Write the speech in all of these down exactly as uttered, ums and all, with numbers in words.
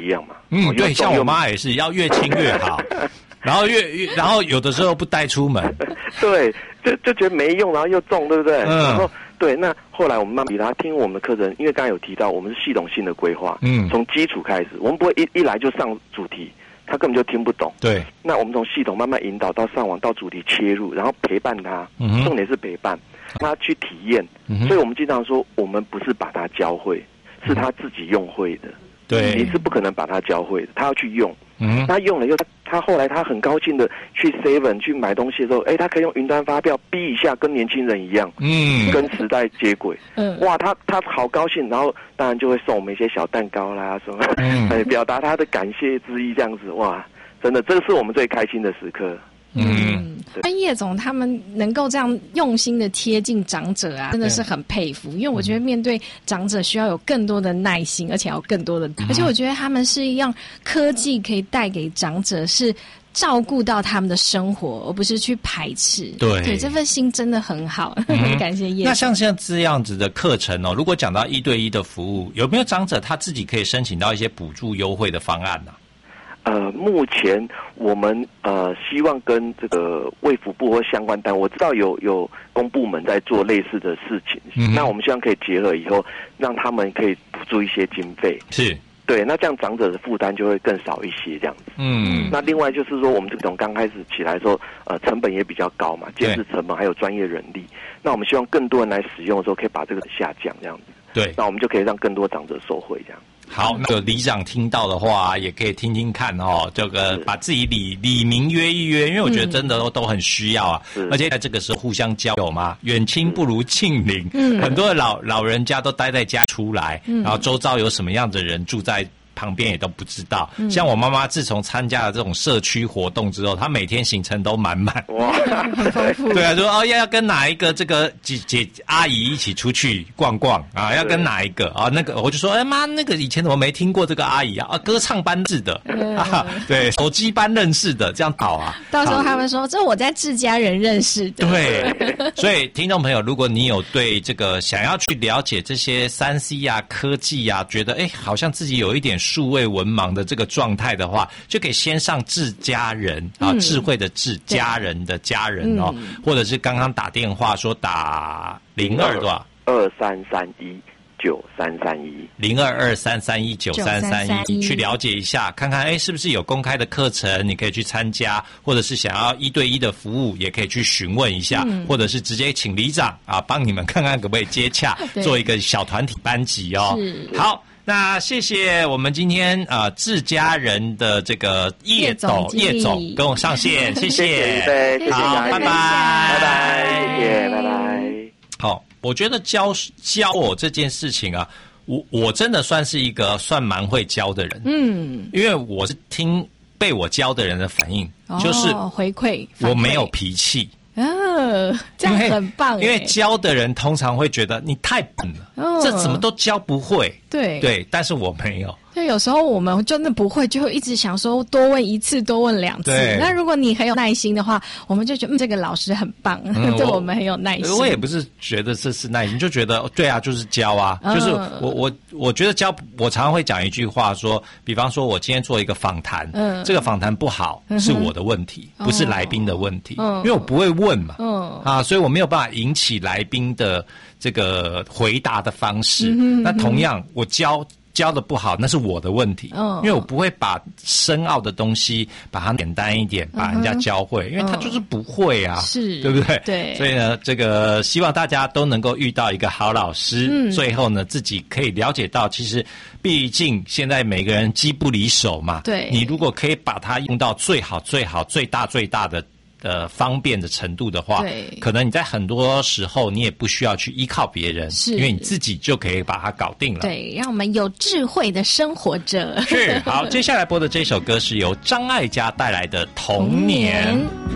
一样嘛。 嗯，对，像我妈也是要越轻越好，然后越越，然后有的时候不带出门，对， 就就觉得没用，然后又重，对不对？ 嗯， 然后对，那后来我们慢慢比他听我们的课程，因为刚才有提到我们是系统性的规划，嗯，从基础开始，我们不会一一来就上主题。他根本就听不懂， 对。 那我们从系统慢慢引导到上网到主题切入，然后陪伴他，嗯、重点是陪伴他去体验。嗯、所以我们经常说，我们不是把他教会，是他自己用会的。 对， 你是不可能把他教会的，他要去用。嗯，他用了以后，他他后来他很高兴的去 Seven 去买东西的时候，哎，他可以用云端发票逼一下，跟年轻人一样，嗯，跟时代接轨。嗯，哇，他他好高兴，然后当然就会送我们一些小蛋糕啦什么，嗯，表达他的感谢之意，这样子，哇，真的，这个是我们最开心的时刻。 嗯，那叶总他们能够这样用心的贴近长者啊，真的是很佩服。因为我觉得面对长者需要有更多的耐心，而且要更多的，嗯、而且我觉得他们是一样科技可以带给长者是照顾到他们的生活，而不是去排斥。 对， 对，这份心真的很好，嗯、很感谢叶总。 那像像这样子的课程哦，如果讲到一对一的服务，有没有长者他自己可以申请到一些补助优惠的方案呢？ 呃，目前我们呃希望跟这个卫福部或相关单位，我知道有有公部门在做类似的事情，嗯、那我们希望可以结合以后，让他们可以补助一些经费。 是。 对，那这样长者的负担就会更少一些，这样子。嗯。那另外就是说，我们这种刚开始起来的时候，呃，成本也比较高嘛，监视成本还有专业人力。那我们希望更多人来使用的时候，可以把这个下降，这样子。 对。 那我们就可以让更多长者受惠，这样。 好，那个里长听到的话，也可以听听看哦。这个把自己里里民约一约，因为我觉得真的都、嗯、都很需要啊。而且在这个时候互相交友嘛，远亲不如近邻。嗯，很多的老老人家都待在家出来，嗯、然后周遭有什么样的人住在旁边也都不知道。嗯、像我妈妈自从参加了这种社区活动之后，她每天行程都满满。 哇，很丰富。 对啊，说哦要要跟哪一个这个姐姐阿姨一起出去逛逛啊？要跟哪一个啊？那个我就说，哎妈，那个以前怎么没听过这个阿姨啊？啊，歌唱班制的，嗯、啊，对，手机班认识的，这样好啊。 到时候他们说，这我在自家人认识的。 对，所以听众朋友，如果你有对这个想要去了解这些三 C 啊、科技啊，觉得哎好像自己有一点数位文盲的这个状态的话，就可以先上智家人啊，嗯、智慧的智，家人的家人哦，嗯、或者是刚刚打电话说打零二多少二三三一九三三一零二二三三一九三三一去了解一下，看看哎是不是有公开的课程，你可以去参加，或者是想要一对一的服务，也可以去询问一下，嗯、或者是直接请里长啊帮你们看看可不可以接洽，做一个小团体班级哦。好。那谢谢我们今天呃智家人的这个叶总叶总跟我上线，谢谢， 谢谢， 好，拜拜， 拜拜，谢谢，拜拜。 好，我觉得教教我这件事情啊，我我真的算是一个算蛮会教的人，嗯，因为我是听被我教的人的反应， 哦、 就是回馈， 我没有脾气。 哦，这样很棒。 因为教的人通常会觉得你太笨了，哦、这怎么都教不会。 对对，但是我没有。 就有时候我们真的不会，就会一直想说多问一次，多问两次。那如果你很有耐心的话，我们就觉得、嗯、这个老师很棒，嗯、对我们很有耐心。 我也不是觉得这是耐心，就觉得对啊，就是教啊，嗯、就是我我我觉得教，我常常会讲一句话说，比方说我今天做一个访谈，嗯，这个访谈不好、嗯、是我的问题，不是来宾的问题，嗯，因为我不会问嘛，嗯啊，所以我没有办法引起来宾的这个回答的方式。嗯、那同样，我教。教的不好，那是我的问题，嗯，因为我不会把深奥的东西把它简单一点，把人家教会，嗯、因为他就是不会啊， 是， 对不对？ 对， 所以呢，这个希望大家都能够遇到一个好老师，嗯，最后呢，自己可以了解到，其实毕竟现在每个人机不离手嘛，对，你如果可以把它用到最好、最好、最大、最大的。呃，方便的程度的话，可能你在很多时候你也不需要去依靠别人，因为你自己就可以把它搞定了。 对，让我们有智慧的生活着。 是，好，接下来播的这首歌是由张艾嘉带来的《童年》。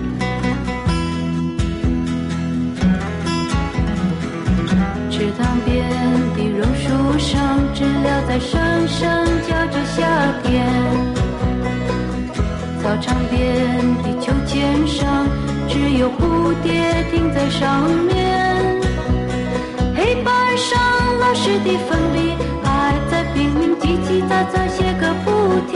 池塘边的榕树上，知了在声声叫着夏天。操场边的秋千上，只有蝴蝶停在上面。黑板上老师的粉笔还在拼命叽叽喳喳写个不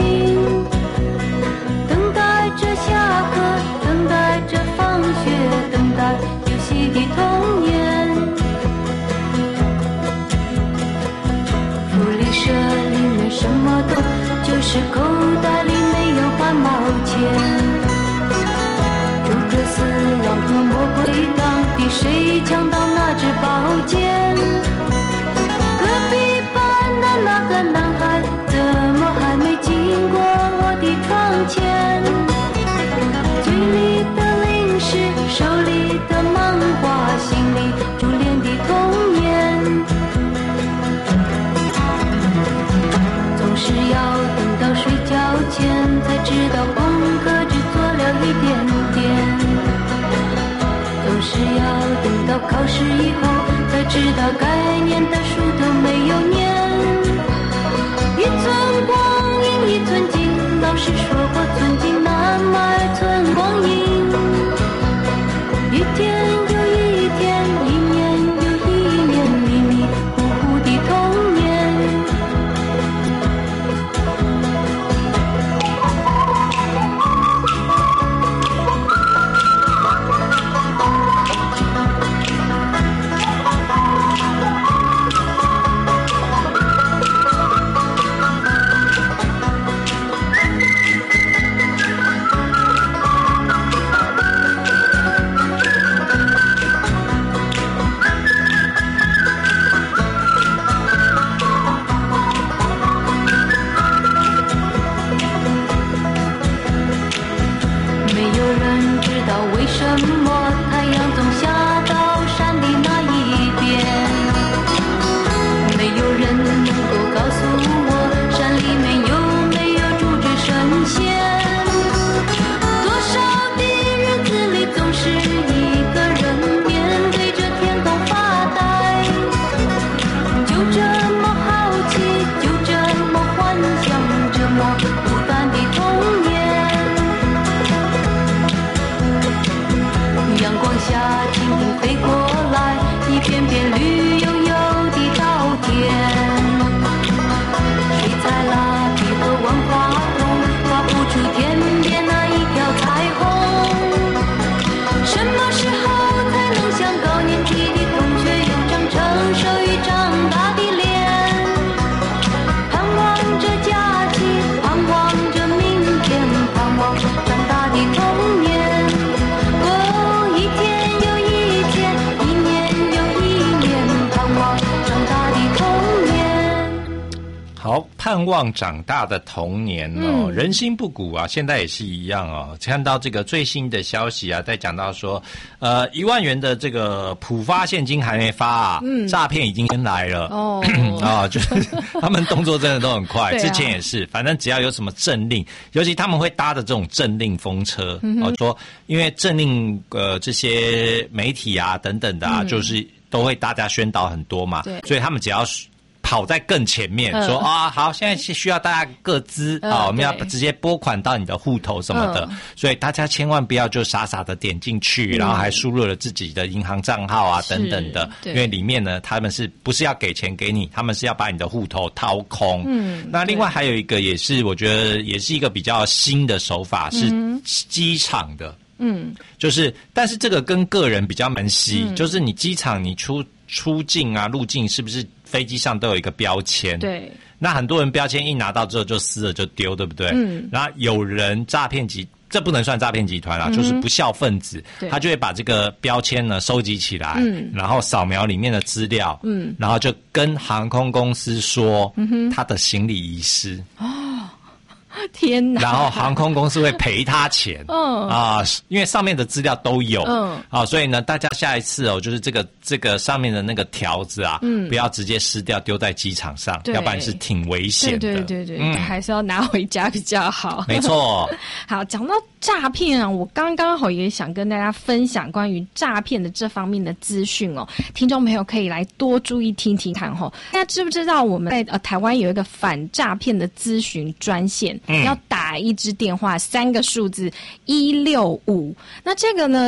是口袋里没有半毛钱。诸葛四郎和魔鬼党比谁抢到那支宝剑？隔壁班的那个男孩怎么还没经过我的窗前？嘴里的零食，手里的漫画，心里珠帘的童年，总是要等到睡觉前才知道功课只做了一点点，总是要等到考试以后才知道该念的书都没有念。一寸光阴一寸金，老师说过寸金难买寸光阴。一天又一天，一年又一年，迷迷糊糊的童年。 盼望长大的童年哦，嗯、人心不古啊，现在也是一样哦。看到这个最新的消息啊，在讲到说，呃，一万元的这个普发现金还没发啊，嗯、诈骗已经先来了哦啊，就是他们动作真的都很快，啊、之前也是，反正只要有什么政令，尤其他们会搭的这种政令风车，嗯、哦，说因为政令呃这些媒体啊等等的啊，嗯、就是都会大家宣导很多嘛，所以他们只要跑在更前面，嗯、说啊，好，现在是需要大家各资啊、嗯，我们要直接拨款到你的户头什么的，嗯、所以大家千万不要就傻傻的点进去，嗯、然后还输入了自己的银行账号啊等等的，因为里面呢，他们是不是要给钱给你，他们是要把你的户头掏空。嗯，那另外还有一个也是，我觉得也是一个比较新的手法，是机场的。嗯，就是，但是这个跟个人比较门稀，嗯、就是你机场你出出境啊入境是不是？飞机上都有一个标签，对，那很多人标签一拿到之后就撕了就丢，对不对？嗯，然后有人诈骗集，这不能算诈骗集团啦，嗯、就是不孝分子，他就会把这个标签呢收集起来，嗯，然后扫描里面的资料，嗯，然后就跟航空公司说，嗯、他的行李遗失，哦。 天哪！ 然后航空公司会赔他钱，嗯啊，因为上面的资料都有，嗯啊，所以呢，大家下一次哦，就是这个这个上面的那个条子啊，嗯，不要直接撕掉丢在机场上，要不然是挺危险的。 对对对对，嗯，还是要拿回家比较好。 没错。 好，讲到诈骗啊，我刚刚好也想跟大家分享关于诈骗的这方面的资讯哦，听众朋友可以来多注意听听看哦。大家知不知道我们在呃台湾有一个反诈骗的咨询专线？嗯、要打一支电话，三个数字一六五。那这个呢，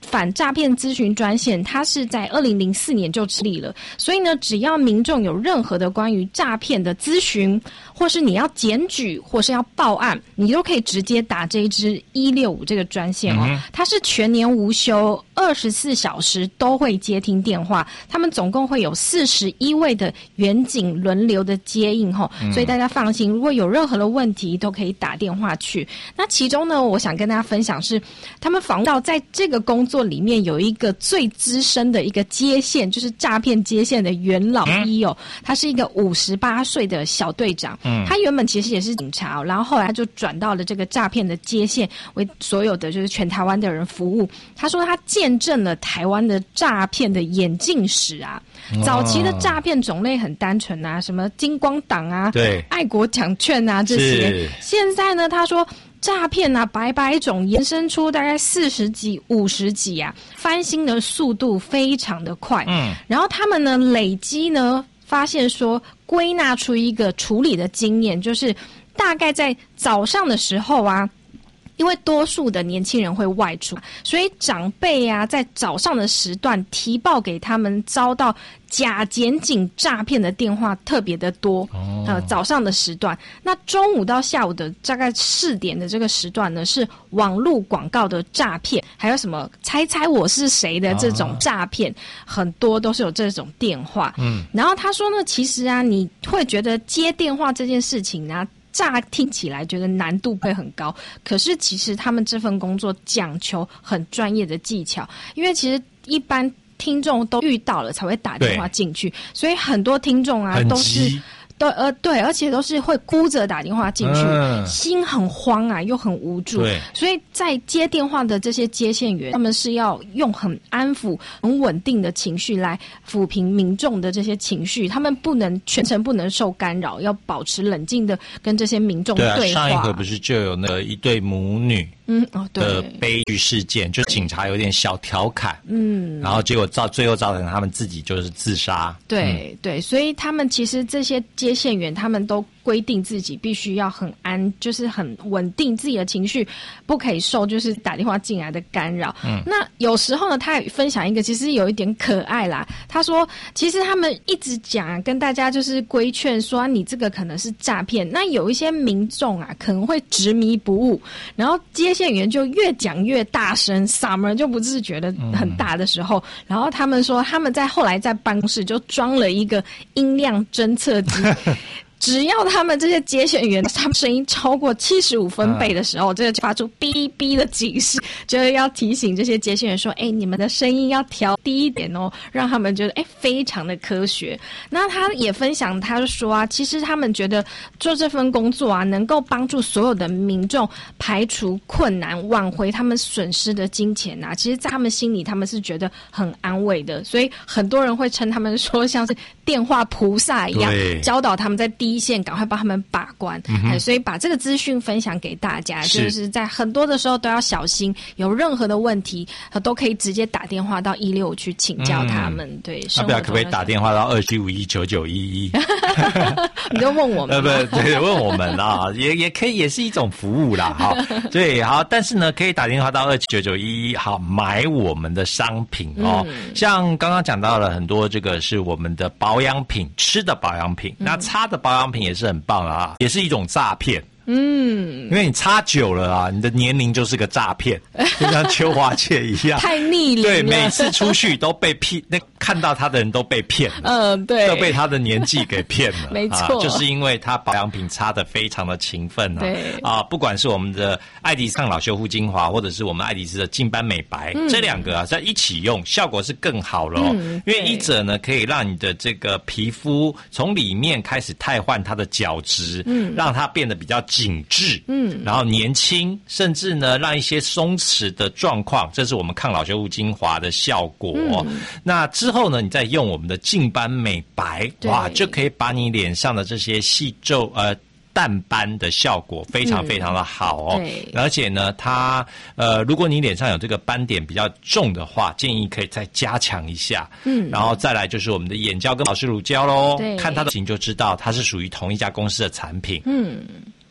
反诈骗咨询专线，它是在二零零四年就成立了，所以呢，只要民众有任何的关于诈骗的咨询，或是你要检举，或是要报案，你都可以直接打这一支一六五这个专线哦。嗯、它是全年无休，二十四小时都会接听电话。他们总共会有四十一位的员警轮流的接应吼，嗯、所以大家放心，如果有任何的问题，都可以打电话去。那其中呢，我想跟大家分享是，他们访问到在这个工作里面有一个最资深的一个接线，就是诈骗接线的元老一哦，嗯、他是一个五十八岁的小队长。嗯，他原本其实也是警察，然后后来他就转到了这个诈骗的接线，为所有的就是全台湾的人服务。他说他见证了台湾的诈骗的演进史啊，早期的诈骗种类很单纯啊，什么金光党啊，对，爱国奖券啊这些。现在呢，他说诈骗啊，百百种延伸出大概四十几、五十几啊，翻新的速度非常的快。嗯，然后他们呢累积呢，发现说归纳出一个处理的经验，就是大概在早上的时候啊。因为多数的年轻人会外出，所以长辈啊在早上的时段提报给他们遭到假检警诈骗的电话特别的多。哦、呃，早上的时段，那中午到下午的大概四点的这个时段呢，是网络广告的诈骗，还有什么猜猜我是谁的这种诈骗，哦、很多都是有这种电话。嗯，然后他说呢，其实啊，你会觉得接电话这件事情啊。乍听起来觉得难度会很高，可是其实他们这份工作讲求很专业的技巧，因为其实一般听众都遇到了才会打电话进去，所以很多听众啊都是都呃对，而且都是会哭着打电话进去，嗯、心很慌啊，又很无助。对，所以在接电话的这些接线员，他们是要用很安抚、很稳定的情绪来抚平民众的这些情绪，他们不能全程不能受干扰，要保持冷静的跟这些民众对话。 对啊，上一回不是就有那个一对母女。嗯哦，对的悲剧事件，就警察有点小调侃，嗯，然后结果造最后造成他们自己就是自杀。 对、嗯、对，所以他们其实这些接线员，他们都规定自己必须要很安，就是很稳定自己的情绪，不可以受就是打电话进来的干扰。嗯，那有时候呢，他也分享一个其实有一点可爱啦。他说，其实他们一直讲跟大家就是规劝说、啊，你这个可能是诈骗。那有一些民众啊，可能会执迷不悟，然后接线员就越讲越大声，嗓门就不自觉的很大的时候，嗯、然后他们说他们在后来在办公室就装了一个音量侦测机。只要他们这些接线员，他们声音超过七十五分贝的时候，嗯、这个就发出哔哔的警示，就是要提醒这些接线员说：“哎，你们的声音要调低一点哦，让他们觉得哎非常的科学。”那他也分享，他就说啊，其实他们觉得做这份工作啊，能够帮助所有的民众排除困难，挽回他们损失的金钱啊。其实，在他们心里，他们是觉得很安慰的，所以很多人会称他们说像是电话菩萨一样，教导他们在第一线赶快帮他们把关。嗯哎、所以把这个资讯分享给大家，是就是在很多的时候都要小心，有任何的问题都可以直接打电话到一六五去请教他们。嗯、对， 要不要可不可以打电话到二七五一九九一一？ 你就问我们， 呃不对，问我们啊，也也可以，也是一种服务啦。好，对，好，但是呢，可以打电话到二七九九一一，好买我们的商品哦。嗯、像刚刚讲到了很多，这个是我们的保养品，吃的保养品，嗯、那擦的保养品也是很棒啊，也是一种诈骗。嗯，因为你擦久了啊，你的年龄就是个诈骗，就像邱华姐一样， 太逆龄了。 对，每次出去都被骗，那看到他的人都被骗了，嗯，对，都被他的年纪给骗了， 没错、 啊，就是因为他保养品擦得非常的勤奋啊，对啊，不管是我们的爱迪抗老修护精华，或者是我们爱迪丝的净斑美白，嗯、这两个啊在一起用，效果是更好了哦。嗯、因为一者呢，可以让你的这个皮肤从里面开始汰换它的角质，嗯，让它变得比较紧致，嗯，然后年轻，甚至呢让一些松弛的状况，这是我们抗老修护精华的效果。嗯、那之后呢，你再用我们的净斑美白，哇，就可以把你脸上的这些细皱呃淡斑的效果非常非常的好哦。嗯、而且呢，它呃，如果你脸上有这个斑点比较重的话，建议可以再加强一下。嗯，然后再来就是我们的眼胶跟保湿乳胶咯，看它的型就知道它是属于同一家公司的产品。嗯。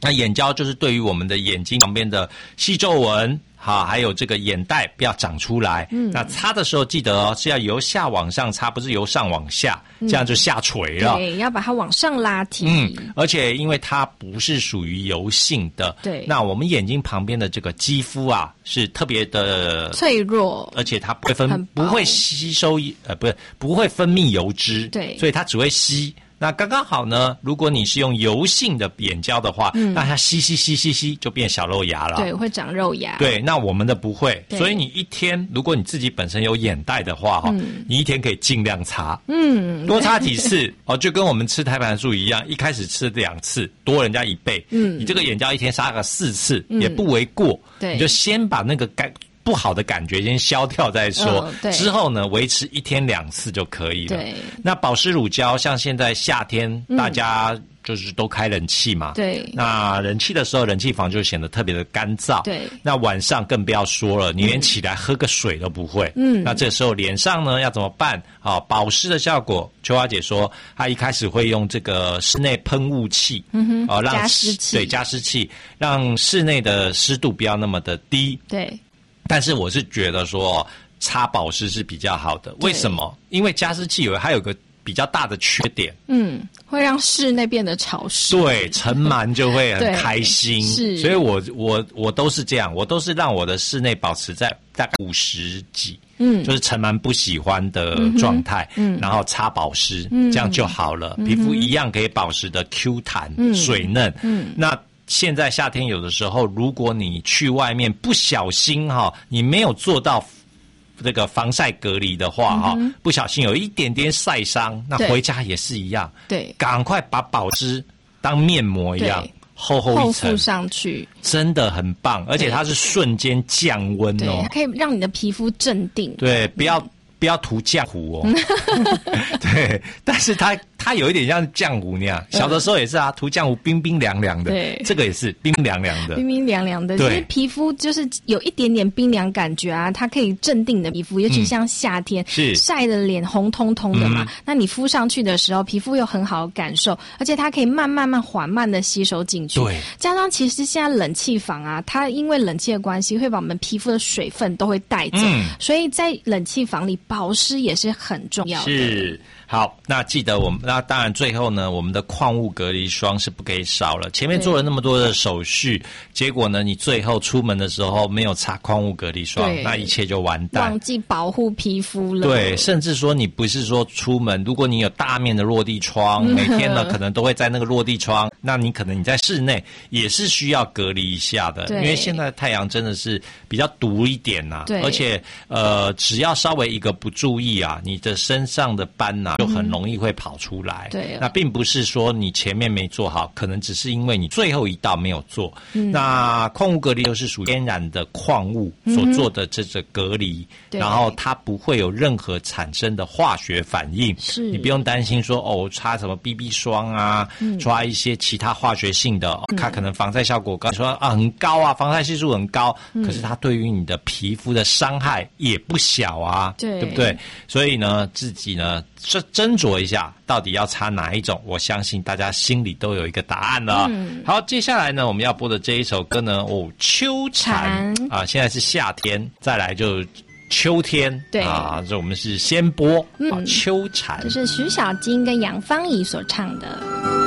那眼胶就是对于我们的眼睛旁边的细皱纹，好，还有这个眼袋不要长出来。嗯，那擦的时候记得哦，是要由下往上擦，不是由上往下，这样就下垂了。 对，要把它往上拉提。 嗯，而且因为它不是属于油性的， 对， 那我们眼睛旁边的这个肌肤啊，是特别的脆弱， 而且它不会分，不会吸收，呃，不是不会分泌油脂， 对， 所以它只会吸。那刚刚好呢，如果你是用油性的眼胶的话，嗯，那它吸吸吸吸吸就变小肉芽了。 对，会长肉芽。 对，那我们的不会，所以你一天，如果你自己本身有眼袋的话，哈、嗯，你一天可以尽量擦，嗯，多擦几次哦，就跟我们吃胎盘素一样，一开始吃两次，多人家一倍，嗯，你这个眼胶一天擦个四次、嗯、也不为过，对，你就先把那个干。不好的感觉先消掉再说，嗯、之后呢，维持一天两次就可以了。对，那保湿乳胶，像现在夏天、嗯、大家就是都开冷气嘛，对，那冷气的时候，冷气房就显得特别的干燥。对，那晚上更不要说了，你连起来喝个水都不会。嗯，那这时候脸上呢要怎么办？好，保湿的效果，秋花姐说，她一开始会用这个室内喷雾器，嗯哼，哦，让加湿器， 对，加湿器，让室内的湿度不要那么的低。 对。 但是我是觉得说擦保湿是比较好的，为什么？因为加湿器有还有个比较大的缺点，嗯， 会让室内变得潮湿， 对，尘螨就会很开心，是，所以我我我都是这样，我都是让我的室内保持在大概五十几，嗯，就是尘螨不喜欢的状态，嗯，然后擦保湿，嗯，这样就好了，嗯、皮肤一样可以保持的 Q 弹、嗯、水嫩，嗯，那。现在夏天有的时候，如果你去外面不小心哈，你没有做到这个防晒隔离的话哈、嗯，不小心有一点点晒伤，那回家也是一样，对，赶快把保湿当面膜一样厚厚一层厚敷上去， 真的很棒，而且它是瞬间降温哦， 可以让你的皮肤镇定， 对，不要。不要涂浆糊哦，对，但是它它有一点像浆糊那样，小的时候也是啊，涂浆糊冰冰凉凉的，对，这个也是冰凉凉的， 冰冰凉凉的，对，皮肤就是有一点点冰凉感觉啊，它可以镇定的皮肤，尤其像夏天，是、嗯、晒的脸红彤彤的嘛、嗯，那你敷上去的时候，皮肤有很好的感受，而且它可以慢慢慢缓慢的吸收进去，对，加上其实现在冷气房啊，它因为冷气的关系，会把我们皮肤的水分都会带走，嗯、所以在冷气房里。保湿也是很重要的。 是，好，那记得我们，那当然最后呢，我们的矿物隔离霜是不可以少了。前面做了那么多的手续，结果呢，你最后出门的时候没有擦矿物隔离霜，那一切就完蛋， 忘记保护皮肤了。 对，甚至说你不是说出门，如果你有大面的落地窗，每天呢可能都会在那个落地窗，那你可能你在室内也是需要隔离一下的，因为现在太阳真的是比较毒一点呐、啊，而且呃，只要稍微一个不注意啊，你的身上的斑呐、啊、就很容易会跑出来。对、嗯，那并不是说你前面没做好，可能只是因为你最后一道没有做。嗯、那矿物隔离又是属于天然的矿物所做的这个隔离、嗯，然后它不会有任何产生的化学反应。是，你不用担心说哦，擦什么 B B 霜啊，嗯、擦一些其他化学性的，嗯、它可能防晒效果高，说啊很高啊，防晒系数很高，嗯、可是它对于你的皮肤的伤害也不小啊，对，对不对？所以呢，自己呢斟斟酌一下，到底要擦哪一种？我相信大家心里都有一个答案了。嗯、好，接下来呢，我们要播的这一首歌呢，哦，秋蝉啊，现在是夏天，再来就秋天，对啊，这我们是先播、嗯、啊，秋蝉， 这是徐小菁跟杨芳仪所唱的。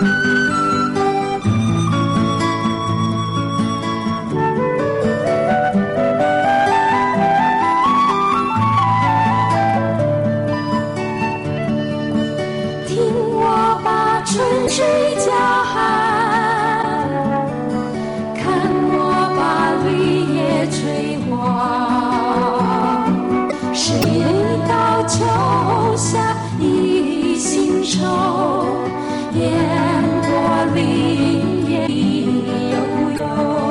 春水叫喊，看我把绿叶吹黄。谁道秋夏一心愁，烟波林叶悠悠。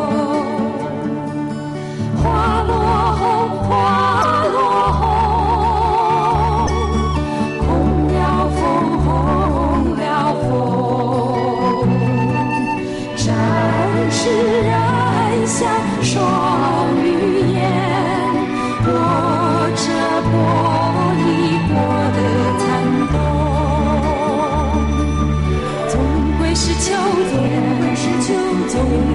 花落红，花落红，红了枫，红了枫。展翅然相双绿烟，握着波一波的残冬。总归是秋天，总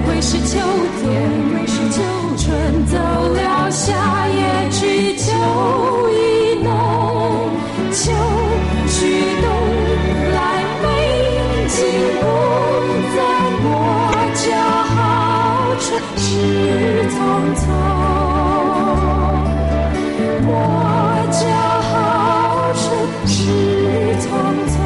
春事匆匆，我家好春事匆匆。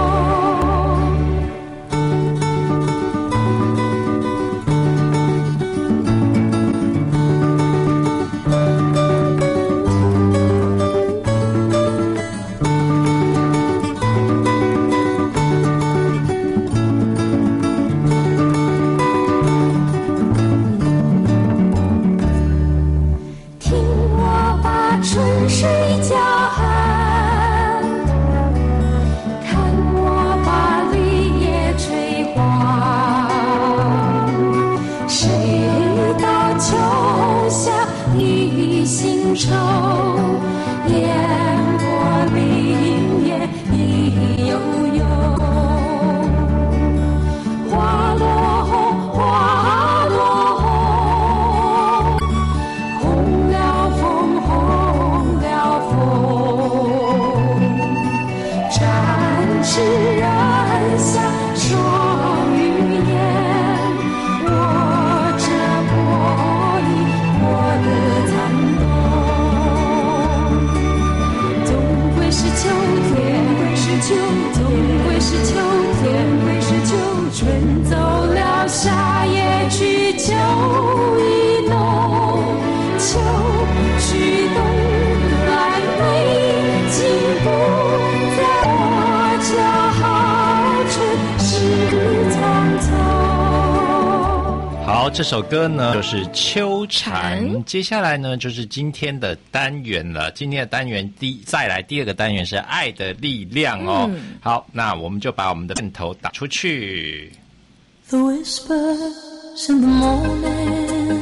这首歌呢就是秋蝉，接下来呢就是今天的单元了。今天的单元第再来第二个单元是爱的力量哦。嗯、好，那我们就把我们的片头打出去。 The whispers in the morning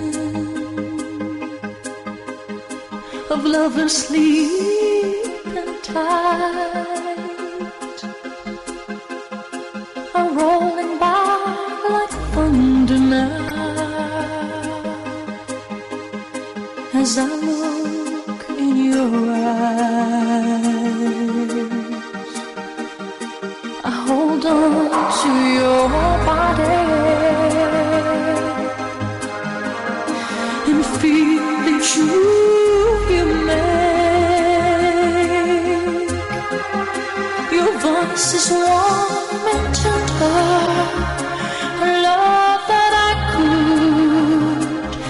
of lovers sleep and tight are rolling by like thunder now. As I look in your eyes, I hold on to your body and feel it's you you make. Your voice is warm and tender, a love that I could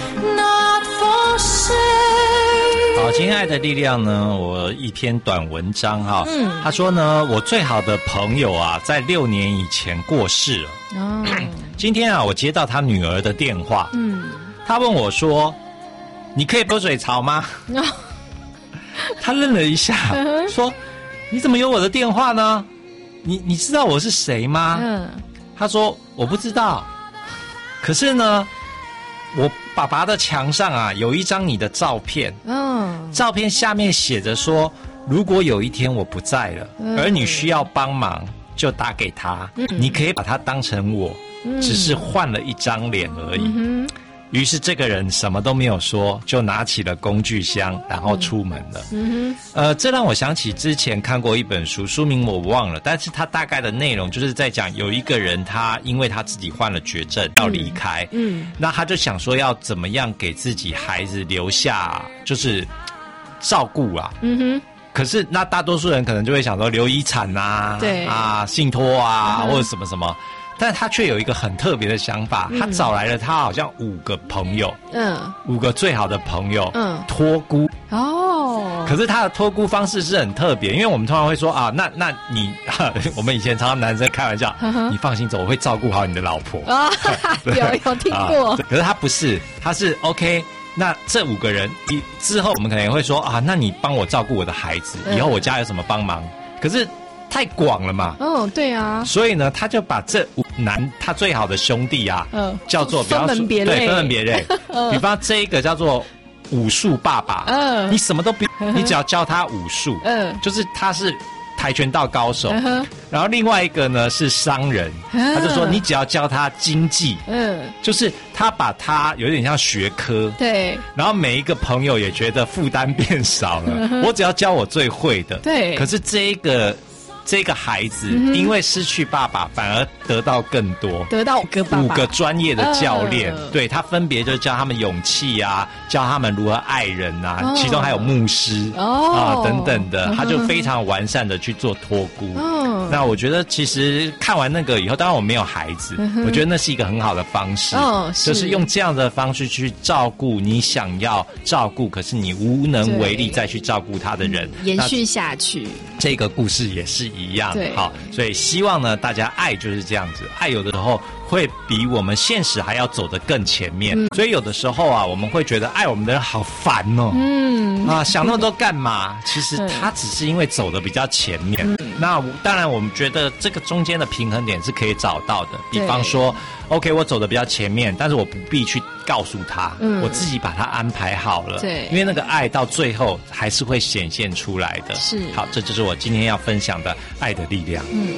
not forsake. 好，亲爱的力量呢，我一篇短文章哈，嗯，他说呢，我最好的朋友啊，在六年以前过世了。哦，今天啊，我接到他女儿的电话，嗯，他问我说：“你可以喝水槽吗？”哦，他愣了一下，说：“你怎么有我的电话呢？你你知道我是谁吗？”嗯，他说：“我不知道，可是呢，我爸爸的墙上啊有一张你的照片，嗯，照片下面写着说，如果有一天我不在了，嗯，而你需要帮忙，就打给他，嗯，你可以把他当成我，嗯，只是换了一张脸而已。嗯”于是这个人什么都没有说，就拿起了工具箱，然后出门了。嗯哼，呃，这让我想起之前看过一本书，书名我忘了，但是它大概的内容就是在讲有一个人，他因为他自己患了绝症要离开，嗯，那他就想说要怎么样给自己孩子留下就是照顾啊，嗯哼。可是那大多数人可能就会想说留遗产啊，对啊，信托啊，嗯，或者什么什么。但他却有一个很特别的想法，嗯，他找来了他好像五个朋友，嗯，五个最好的朋友，嗯，托孤哦。可是他的托孤方式是很特别，因为我们通常会说啊，那那你，我们以前常常男生开玩笑，呵呵，你放心走，我会照顾好你的老婆啊，哦。有有听过，啊，可是他不是，他是 OK。那这五个人一之后，我们可能也会说啊，那你帮我照顾我的孩子，以后我家有什么帮忙？可是太广了嘛。哦，对啊。所以呢，他就把这五男他最好的兄弟啊，嗯，叫做分门别类，对，分门别类。比方这一个叫做武术爸爸，嗯，你什么都不，你只要教他武术，嗯，就是他是跆拳道高手。嗯，然后另外一个呢是商人，他就说你只要教他经济，嗯，就是他把他有点像学科，对，然后每一个朋友也觉得负担变少了，嗯，我只要教我最会的，对。可是这一个这个孩子因为失去爸爸，反而得到更多， 得到五个爸爸， 五个专业的教练，呃、对他分别就教他们勇气啊，教他们如何爱人啊，哦、其中还有牧师、哦、啊等等的，他就非常完善的去做托孤。哦、那我觉得其实看完那个以后，当然我没有孩子，嗯、我觉得那是一个很好的方式，哦、是就是用这样的方式去照顾你想要照顾，可是你无能为力再去照顾他的人， 延续下去。 这个故事也是一样，好，所以希望呢，大家爱就是这样子，爱有的时候会比我们现实还要走得更前面，嗯、所以有的时候啊，我们会觉得爱我们的人好烦哦，嗯啊，想那么多干嘛？其实他只是因为走得比较前面。嗯、那当然，我们觉得这个中间的平衡点是可以找到的，比方说 ，OK， 我走得比较前面，但是我不必去告诉他，嗯、我自己把他安排好了，对，因为那个爱到最后还是会显现出来的。是，好，这就是我今天要分享的爱的力量。嗯。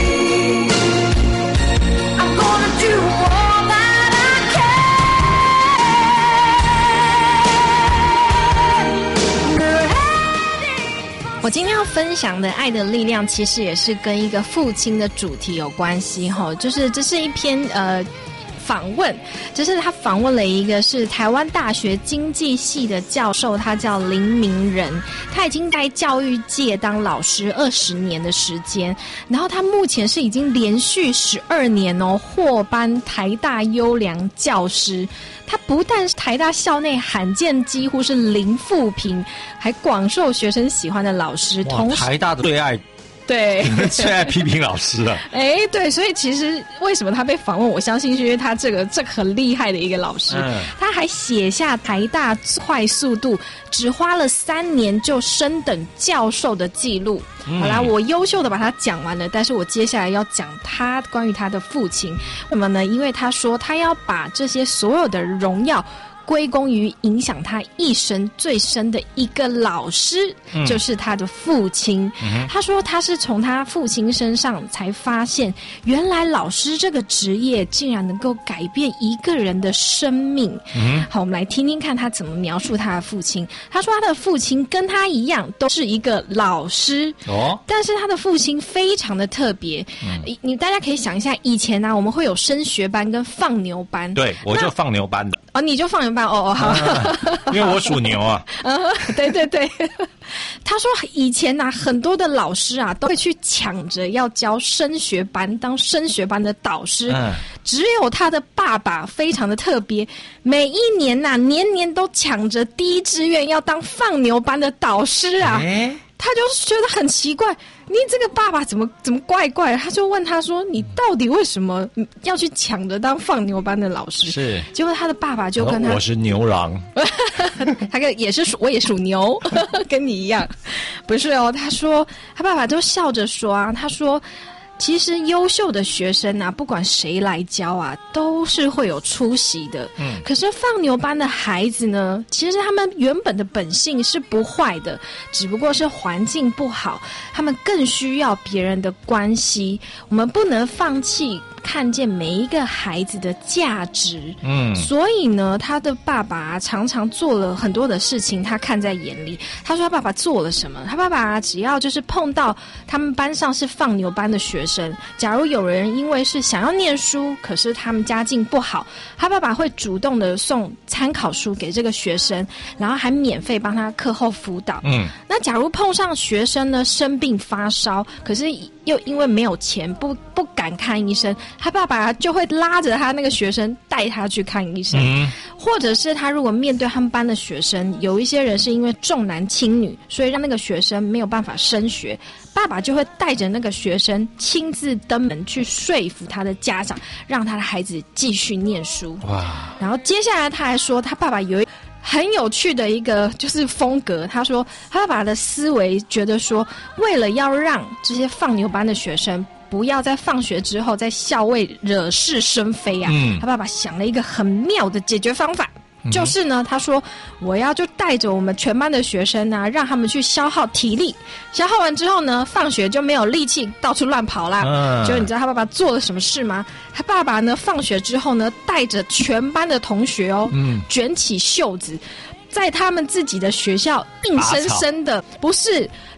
我今天要分享的爱的力量其实也是跟一个父亲的主题有关系齁，就是这是一篇呃访问，就是他访问了一个是台湾大学经济系的教授，他叫林明仁，他已经在教育界当老师二十年的时间，然后他目前是已经连续十二年哦获颁台大优良教师。他不但是台大校内罕见几乎是零负评，还广受学生喜欢的老师。同时台大的最爱。 对， 最爱批评老师了。 哎，对，所以其实为什么他被访问，我相信是因为他这个这个很厉害的一个老师，嗯、他还写下台大快速度只花了三年就升等教授的记录。嗯、好啦，我优秀的把它讲完了，但是我接下来要讲他关于他的父亲。为什么呢？因为他说他要把这些所有的荣耀归功于影响他一生最深的一个老师，嗯、就是他的父亲。嗯、他说他是从他父亲身上才发现，原来老师这个职业竟然能够改变一个人的生命。嗯、好，我们来听听看他怎么描述他的父亲。他说他的父亲跟他一样都是一个老师，哦，但是他的父亲非常的特别。嗯、你大家可以想一下，以前呢、啊、我们会有升学班跟放牛班。 对，我就放牛班的。 哦，你就放牛班哦哦好、啊， 因为我属牛啊。 嗯，对对对。他说以前啊，很多的老师啊都会去抢着要教升学班，当升学班的导师。嗯，只有他的爸爸非常的特别，每一年呐、啊，年年都抢着第一志愿要当放牛班的导师啊。欸他就觉得很奇怪，你这个爸爸怎么怎么怪怪的？他就问他说：“你到底为什么要去抢着当放牛班的老师？”是，结果他的爸爸就跟他：“ 我是牛郎。” 他跟也是属，我也属牛，跟你一样，不是哦。他说他爸爸就笑着说啊，他说。其实优秀的学生啊，不管谁来教啊，都是会有出息的。嗯，可是放牛班的孩子呢，其实他们原本的本性是不坏的，只不过是环境不好，他们更需要别人的关系。我们不能放弃看见每一个孩子的价值。嗯，所以呢，他的爸爸、啊、常常做了很多的事情，他看在眼里。他说他爸爸做了什么？他爸爸、啊、只要就是碰到他们班上是放牛班的学生。假如有人因为是想要念书，可是他们家境不好，他爸爸会主动的送参考书给这个学生，然后还免费帮他课后辅导。嗯，那假如碰上学生呢生病发烧，可是又因为没有钱不不敢看医生，他爸爸就会拉着他那个学生带他去看医生。嗯，或者是他如果面对他们班的学生，有一些人是因为重男轻女，所以让那个学生没有办法升学，爸爸就会带着那个学生亲自登门去说服他的家长，让他的孩子继续念书。哇！然后接下来他还说，他爸爸有一很有趣的一个就是风格。他说他爸爸的思维觉得说，为了要让这些放牛班的学生不要在放学之后在校外惹是生非啊，嗯、他爸爸想了一个很妙的解决方法。就是呢，他说我要就带着我们全班的学生啊，让他们去消耗体力，消耗完之后呢，放学就没有力气到处乱跑啦。嗯，结果你知道他爸爸做了什么事吗？他爸爸呢，放学之后呢，带着全班的同学哦，嗯，卷起袖子，在他们自己的学校硬生生的，不是是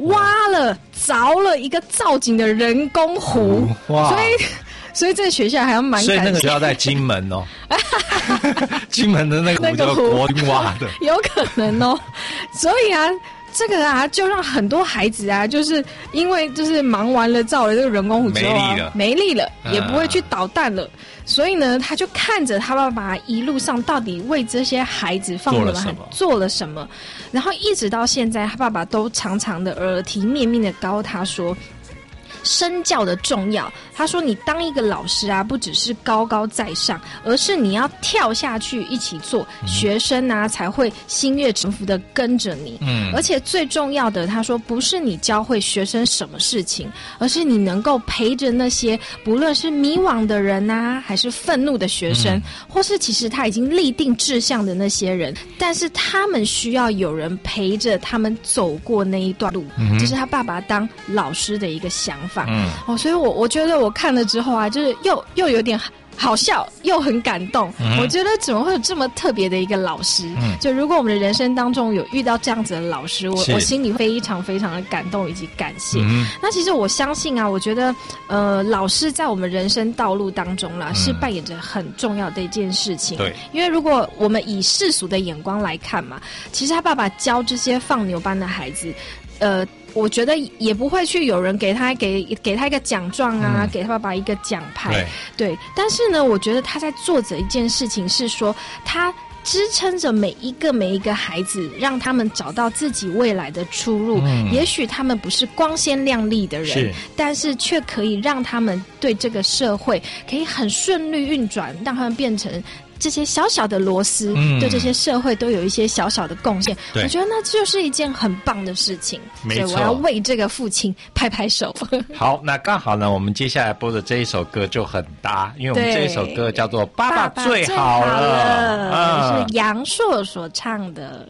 挖了凿了一个造景的人工湖，哇！所以。所以这个学校还要蛮感谢， 所以那个学校在金门哦，金门的那个湖叫国军挖的， 有可能哦。所以啊，这个啊，就让很多孩子啊，就是因为就是忙完了造了这个人工湖之后、啊， 没力了， 没力了，也不会去捣蛋了。所以呢，他就看着他爸爸一路上到底为这些孩子放了什么，做了什么，然后一直到现在，他爸爸都常常的耳提面命的告诉他说。身教的重要，他说你当一个老师啊，不只是高高在上，而是你要跳下去一起做，嗯、学生啊才会心悦诚服的跟着你。嗯，而且最重要的，他说不是你教会学生什么事情，而是你能够陪着那些不论是迷惘的人啊，还是愤怒的学生，嗯、或是其实他已经立定志向的那些人，但是他们需要有人陪着他们走过那一段路。嗯，这是他爸爸当老师的一个想法。嗯，哦，所以我我觉得我看了之后啊，就是又又有点好笑，又很感动。嗯、我觉得怎么会有这么特别的一个老师？嗯，就如果我们的人生当中有遇到这样子的老师，我我心里非常非常的感动以及感谢。嗯、那其实我相信啊，我觉得呃，老师在我们人生道路当中啦，嗯、是扮演着很重要的一件事情。对，因为如果我们以世俗的眼光来看嘛，其实他爸爸教这些放牛班的孩子，呃。我觉得也不会去有人给他给给他一个奖状啊，嗯、给他爸爸一个奖牌，对。对，但是呢，我觉得他在做着一件事情，是说他支撑着每一个每一个孩子，让他们找到自己未来的出路。嗯、也许他们不是光鲜亮丽的人，是但是却可以让他们对这个社会可以很顺利运转，让他们变成。这些小小的螺丝，嗯、对这些社会都有一些小小的贡献。我觉得那就是一件很棒的事情，所以我要为这个父亲拍拍手。 好，那刚好呢，我们接下来播的这一首歌就很搭，因为我们这一首歌叫做《爸爸最好了》， 爸爸最好了，是杨烁所唱的。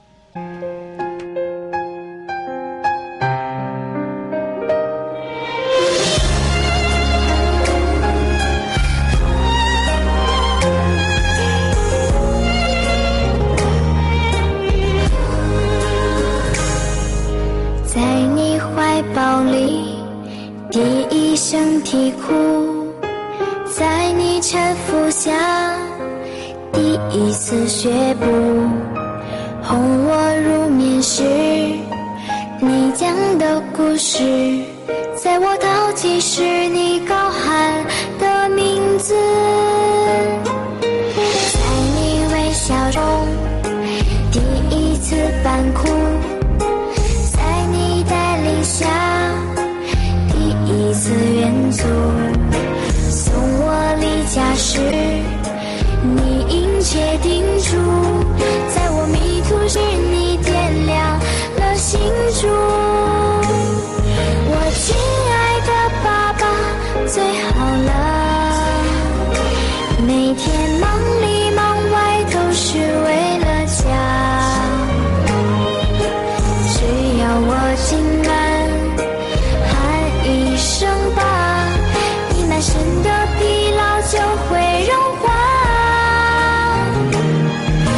在你怀抱里，第一声啼哭，在你搀扶下，第一次学步，哄我入眠时，你讲的故事，在我淘气时，你高喊的名字，在你微笑中，第一次扮哭。下第一次远足，送我离家时，你殷切叮嘱，在我迷途时，你点亮了心烛。我亲爱的爸爸最好了，每天忙里忙外都是为了家，只要我心安。身的疲劳就会融化，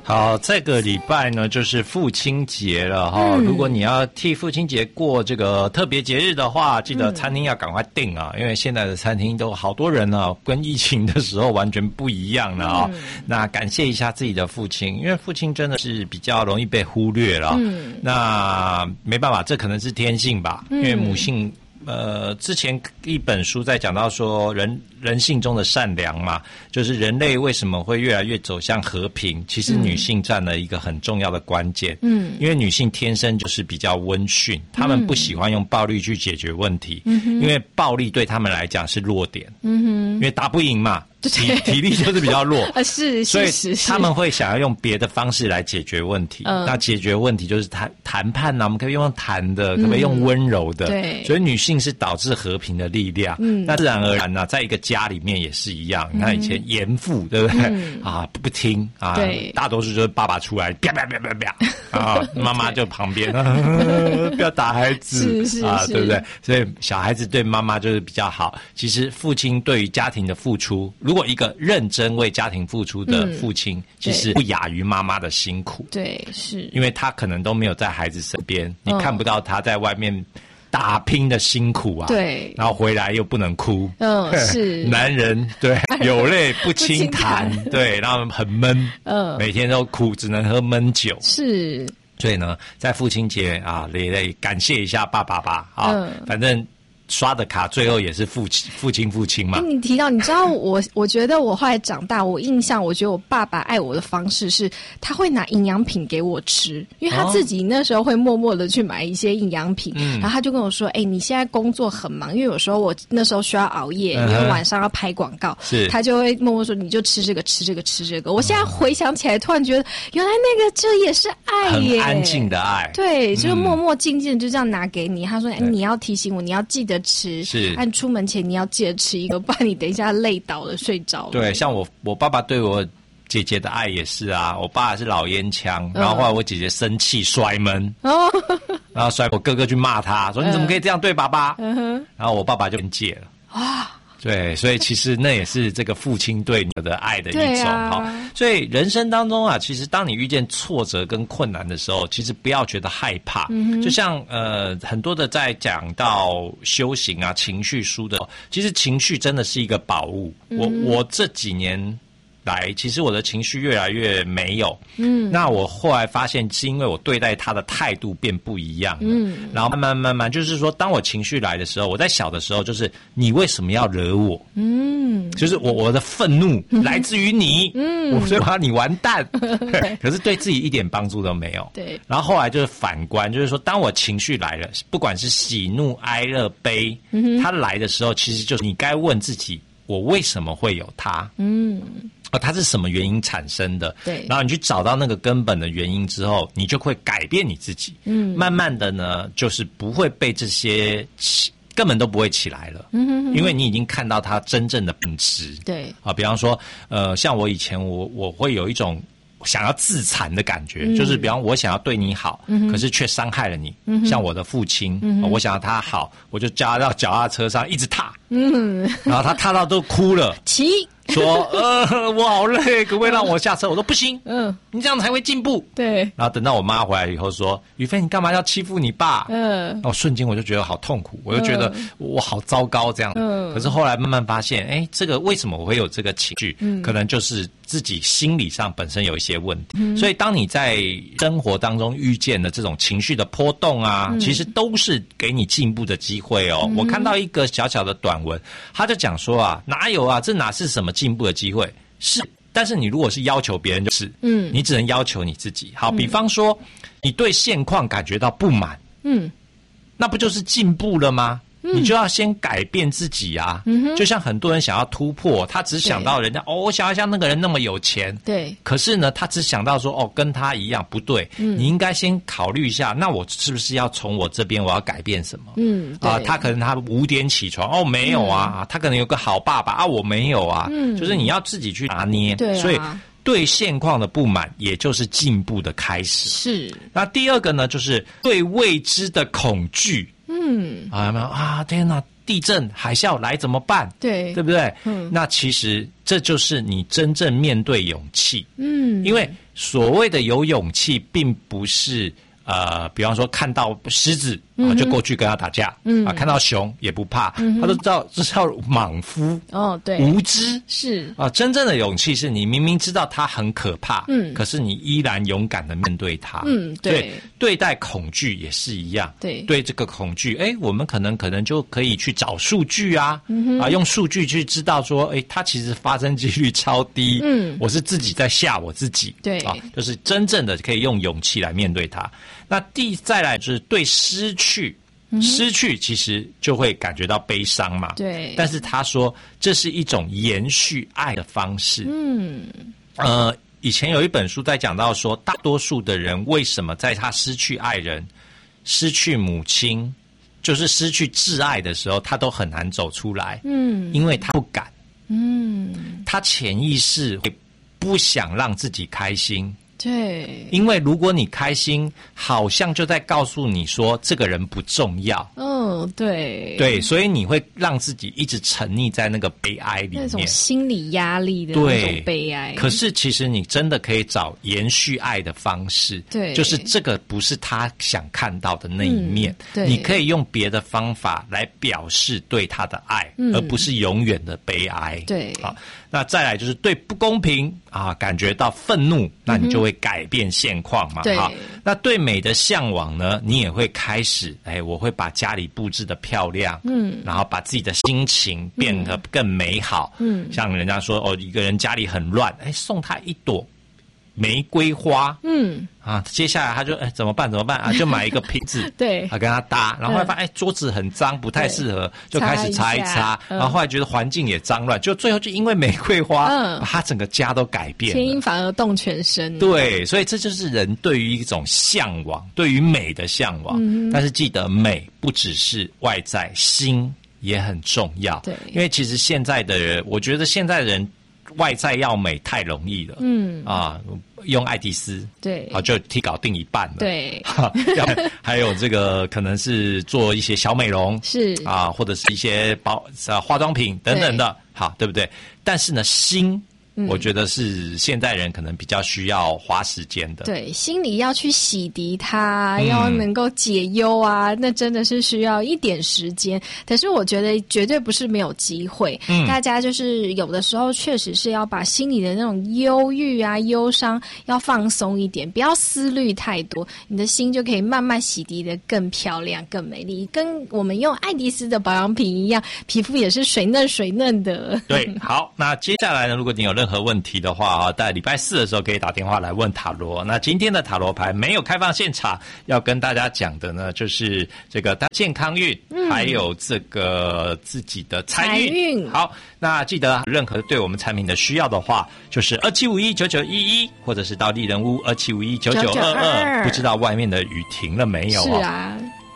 好，这个礼拜呢就是父亲节了哈、嗯。如果你要替父亲节过这个特别节日的话，记得餐厅要赶快订啊，嗯、因为现在的餐厅都好多人啊，跟疫情的时候完全不一样了啊、嗯。那感谢一下自己的父亲，因为父亲真的是比较容易被忽略了。嗯，那没办法，这可能是天性吧，嗯、因为母性。呃，之前一本书在讲到说人人性中的善良嘛，就是人类为什么会越来越走向和平，其实女性占了一个很重要的关键。嗯，因为女性天生就是比较温驯，她们不喜欢用暴力去解决问题，嗯、因为暴力对她们来讲是弱点。嗯哼，因为打不赢嘛。体体力就是比较弱啊，是，所以他们会想要用别的方式来解决问题。嗯、那解决问题就是谈谈判呐、啊，我们可以用谈的，可不可以用温柔的？对，所以女性是导致和平的力量。嗯，那自然而然呢、啊，在一个家里面也是一样。你看以前严父，对不对？嗯、啊，不听啊，对，大多数就是爸爸出来，啪啪啪啪啪啊，妈妈就旁边，不要打孩子，是是是啊，对不对？所以小孩子对妈妈就是比较好。其实父亲对于家庭的付出。如果一个认真为家庭付出的父亲，嗯、其实不亚于妈妈的辛苦。对，是，因为他可能都没有在孩子身边，你看不到他在外面打拼的辛苦啊。对，然后回来又不能哭。嗯，是，男人对有泪不轻弹，对，然后很闷，嗯，每天都哭，只能喝闷酒。是，所以呢，在父亲节啊，也得感谢一下爸爸吧。啊，嗯、反正。刷的卡最后也是父亲父亲父亲嘛。 欸、你提到，你知道我，我觉得我后来长大，我印象，我觉得我爸爸爱我的方式是，他会拿营养品给我吃，因为他自己那时候会默默的去买一些营养品，嗯、然后他就跟我说：“哎、欸，你现在工作很忙，因为有时候我那时候需要熬夜，因为晚上要拍广告，是，他就会默默说，你就吃这个，吃这个，吃这个。”我现在回想起来，突然觉得，原来那个这也是爱耶， 很安静的爱， 对，就是默默静静的就这样拿给你。他说：“哎、欸，你要提醒我，你要记得。”吃是，按出门前你要记得吃一个，不然你等一下累倒了睡着了。 对，像我我爸爸对我姐姐的爱也是啊，我爸是老烟枪，然后后来我姐姐生气摔门，哦，然后摔我哥哥去骂他，说你怎么可以这样对爸爸？嗯哼，然后我爸爸就跟戒了啊。对，所以其实那也是这个父亲对你的爱的一种哈、啊。所以人生当中啊，其实当你遇见挫折跟困难的时候，其实不要觉得害怕。嗯、就像呃很多的在讲到修行啊、情绪书的，其实情绪真的是一个宝物。嗯、我我这几年来，其实我的情绪越来越没有。嗯，那我后来发现是因为我对待他的态度变不一样了。嗯，然后慢慢慢慢，就是说，当我情绪来的时候，我在小的时候，就是你为什么要惹我？嗯，就是我我的愤怒来自于你。嗯，我所以我要你完蛋。可是对自己一点帮助都没有。对。然后后来就是反观，就是说，当我情绪来了，不管是喜怒哀乐悲，嗯、它来的时候，其实就是你该问自己，我为什么会有它？嗯。啊，它是什么原因产生的？对，然后你去找到那个根本的原因之后，你就会改变你自己。嗯，慢慢的呢，就是不会被这些起根本都不会起来了。嗯哼哼，因为你已经看到它真正的本质。对，啊，比方说，呃，像我以前我我会有一种想要自残的感觉，嗯、就是比方我想要对你好，嗯、可是却伤害了你。嗯、像我的父亲，嗯、我想要他好，我就叫他到脚踏车上一直踏，嗯，然后他踏到都哭了，骑。说呃我好累，可不可以让我下车？我说不行，嗯，你这样才会进步。对，然后等到我妈回来以后说，宇飞你干嘛要欺负你爸？嗯，然后瞬间我就觉得好痛苦，我就觉得我好糟糕这样。嗯，可是后来慢慢发现，哎，这个为什么我会有这个情绪？嗯，可能就是自己心理上本身有一些问题。嗯，所以当你在生活当中遇见的这种情绪的波动啊，嗯、其实都是给你进步的机会哦。嗯、我看到一个小小的短文，他就讲说啊，哪有啊，这哪是什么进步的机会？是，但是你如果是要求别人，就是嗯，你只能要求你自己。好，比方说，你对现况感觉到不满，嗯，那不就是进步了吗？嗯、你就要先改变自己啊！嗯、就像很多人想要突破，他只想到人家哦，我想要像那个人那么有钱，对。可是呢，他只想到说哦，跟他一样不对。嗯、你应该先考虑一下，那我是不是要从我这边我要改变什么？嗯，啊，他可能他五点起床哦，没有啊，嗯、他可能有个好爸爸啊，我没有啊。嗯，就是你要自己去拿捏。对、啊，所以对现况的不满，也就是进步的开始。是。那第二个呢，就是对未知的恐惧。嗯，啊，有没有啊？天哪！ 地震海啸来怎么办？ 对， 对不对？嗯，那其实这就是你真正面对勇气。 嗯， 因为所谓的有勇气，并不是呃，比方说看到狮子啊就过去跟他打架，嗯啊，看到熊也不怕，嗯、他都知道这是要莽夫哦，对， 无知是啊。真正的勇气是你明明知道它很可怕，嗯，可是你依然勇敢的面对它， 嗯，对， 对待恐惧也是一样， 对， 对这个恐惧，哎，我们可能可能就可以去找数据啊，嗯、啊，用数据去知道说，哎，它其实发生几率超低，嗯，我是自己在吓我自己， 对啊，就是真正的可以用勇气来面对它。那第再来就是对失去，嗯、失去其实就会感觉到悲伤嘛。 对。 但是他说这是一种延续爱的方式。嗯。呃，以前有一本书在讲到说，大多数的人为什么在他失去爱人、失去母亲，就是失去挚爱的时候，他都很难走出来。嗯。因为他不敢。嗯。他潜意识会不想让自己开心。 对， 因为如果你开心，好像就在告诉你说这个人不重要。 嗯，对， 对，所以你会让自己一直沉溺在那个悲哀里面， 那种心理压力的那种悲哀。 可是其实你真的可以找延续爱的方式， 对， 就是这个不是他想看到的那一面， 嗯、对， 你可以用别的方法来表示对他的爱，嗯、而不是永远的悲哀。 对， 好，那再来就是对不公平啊感觉到愤怒，那你就会改变现况嘛。 对， 好，那对美的向往呢，你也会开始，哎，我会把家里布置的漂亮，嗯，然后把自己的心情变得更美好，嗯，像人家说哦，一个人家里很乱，哎，送他一朵玫瑰花，嗯啊，接下来他就哎怎么办怎么办啊，就买一个瓶子， 对， 啊跟他搭，然后后来发现哎桌子很脏，不太适合，就开始擦一擦，嗯、然后后来觉得环境也脏乱，就最后就因为玫瑰花，嗯，把他整个家都改变了， 牵一反而动全身。 对，所以这就是人对于一种向往，对于美的向往。嗯、但是记得美不只是外在，心也很重要。 对， 因为其实现在的人，我觉得现在的人外在要美太容易了。嗯啊。用爱迪斯， 对， 啊，就替搞定一半了， 对， 还有这个可能是做一些小美容， 是啊，或者是一些保啊化妆品等等的，好，对不对？但是呢，心。我觉得是现代人可能比较需要花时间的， 对，心里要去洗涤它，嗯、要能够解忧啊，那真的是需要一点时间。可是我觉得绝对不是没有机会，嗯、大家就是有的时候确实是要把心里的那种忧郁啊、忧伤要放松一点，不要思虑太多，你的心就可以慢慢洗涤的更漂亮、更美丽。跟我们用爱迪斯的保养品一样，皮肤也是水嫩水嫩的。 对，好，那接下来呢，如果你有任何任何问题的话啊，在礼拜四的时候可以打电话来问塔罗。那今天的塔罗牌没有开放现场，要跟大家讲的呢，就是这个健康运，嗯、还有这个自己的财运。财运好，那记得任何对我们产品的需要的话，就是二七五一九九一一，或者是到丽人屋二七五一九九二二。不知道外面的雨停了没有？ 是啊。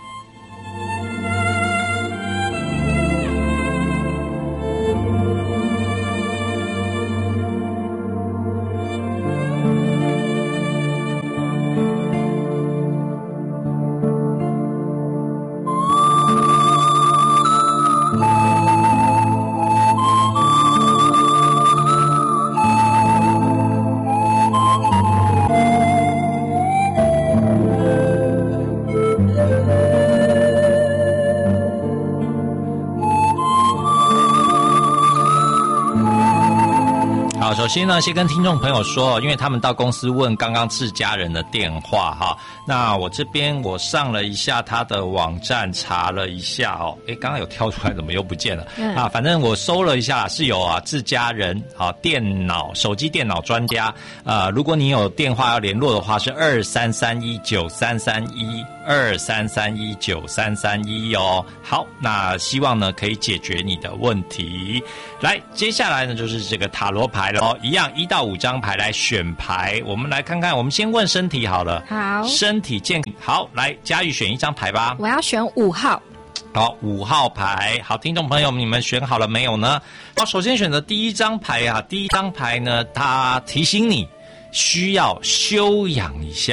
首先呢，先跟听众朋友说，因为他们到公司问刚刚是家人的电话哈，那我这边我上了一下他的网站查了一下哦，诶，刚刚有跳出来，怎么又不见了？嗯、啊，反正我搜了一下，是有啊，自家人啊，电脑、手机电脑专家啊，如果你有电话要联络的话，是二三三一九三三一二三三一九三三一哦。好，那希望呢可以解决你的问题。来，接下来呢就是这个塔罗牌了哦，一样一到五张牌来选牌，我们来看看，我们先问身体好了。 好， 身体健康。好，来嘉玉选一张牌吧。 我要选五号。 好，五号牌。好，听众朋友们，你们选好了没有呢？好，首先选择第一张牌啊，第一张牌呢，它提醒你需要修养一下。